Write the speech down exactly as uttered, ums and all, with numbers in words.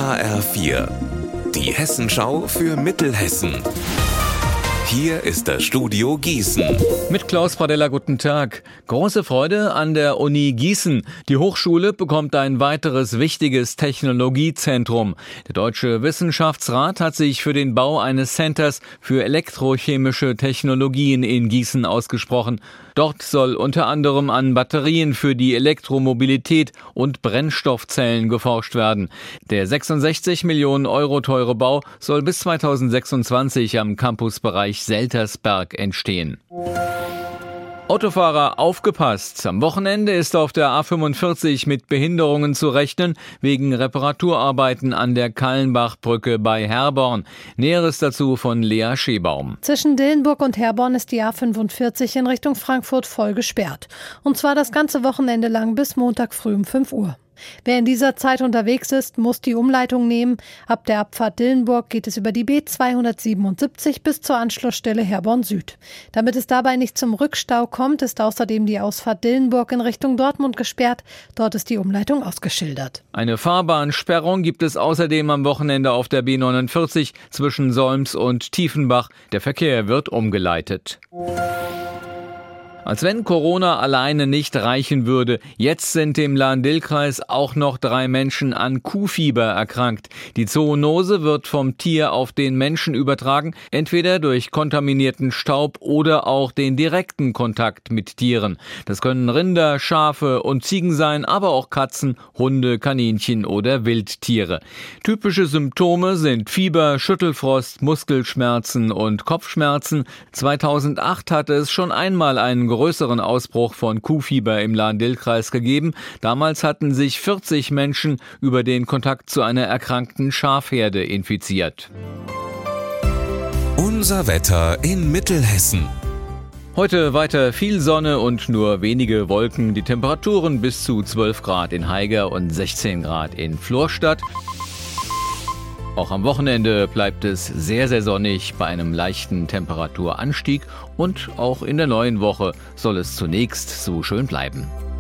H R vier, die Hessenschau für Mittelhessen. Hier ist das Studio Gießen. Mit Klaus Pradella, guten Tag. Große Freude an der Uni Gießen. Die Hochschule bekommt ein weiteres wichtiges Technologiezentrum. Der Deutsche Wissenschaftsrat hat sich für den Bau eines Centers für elektrochemische Technologien in Gießen ausgesprochen. Dort soll unter anderem an Batterien für die Elektromobilität und Brennstoffzellen geforscht werden. Der sechsundsechzig Millionen Euro teure Bau soll bis zweitausendsechsundzwanzig am Campusbereich Seltersberg entstehen. Autofahrer, aufgepasst! Am Wochenende ist auf der A fünfundvierzig mit Behinderungen zu rechnen, wegen Reparaturarbeiten an der Kallenbachbrücke bei Herborn. Näheres dazu von Lea Schebaum. Zwischen Dillenburg und Herborn ist die A fünfundvierzig in Richtung Frankfurt voll gesperrt. Und zwar das ganze Wochenende lang bis Montag früh um fünf Uhr. Wer in dieser Zeit unterwegs ist, muss die Umleitung nehmen. Ab der Abfahrt Dillenburg geht es über die B zweihundertsiebenundsiebzig bis zur Anschlussstelle Herborn Süd. Damit es dabei nicht zum Rückstau kommt, ist außerdem die Ausfahrt Dillenburg in Richtung Dortmund gesperrt. Dort ist die Umleitung ausgeschildert. Eine Fahrbahnsperrung gibt es außerdem am Wochenende auf der B neunundvierzig zwischen Solms und Tiefenbach. Der Verkehr wird umgeleitet. Als wenn Corona alleine nicht reichen würde. Jetzt sind im Lahn-Dill-Kreis auch noch drei Menschen an Kuhfieber erkrankt. Die Zoonose wird vom Tier auf den Menschen übertragen, entweder durch kontaminierten Staub oder auch den direkten Kontakt mit Tieren. Das können Rinder, Schafe und Ziegen sein, aber auch Katzen, Hunde, Kaninchen oder Wildtiere. Typische Symptome sind Fieber, Schüttelfrost, Muskelschmerzen und Kopfschmerzen. zweitausendacht hatte es schon einmal einen größeren Ausbruch von Kuhfieber im Lahn-Dill-Kreis gegeben. Damals hatten sich vierzig Menschen über den Kontakt zu einer erkrankten Schafherde infiziert. Unser Wetter in Mittelhessen. Heute weiter viel Sonne und nur wenige Wolken. Die Temperaturen bis zu zwölf Grad in Haiger und sechzehn Grad in Florstadt. Auch am Wochenende bleibt es sehr, sehr sonnig bei einem leichten Temperaturanstieg und auch in der neuen Woche soll es zunächst so schön bleiben.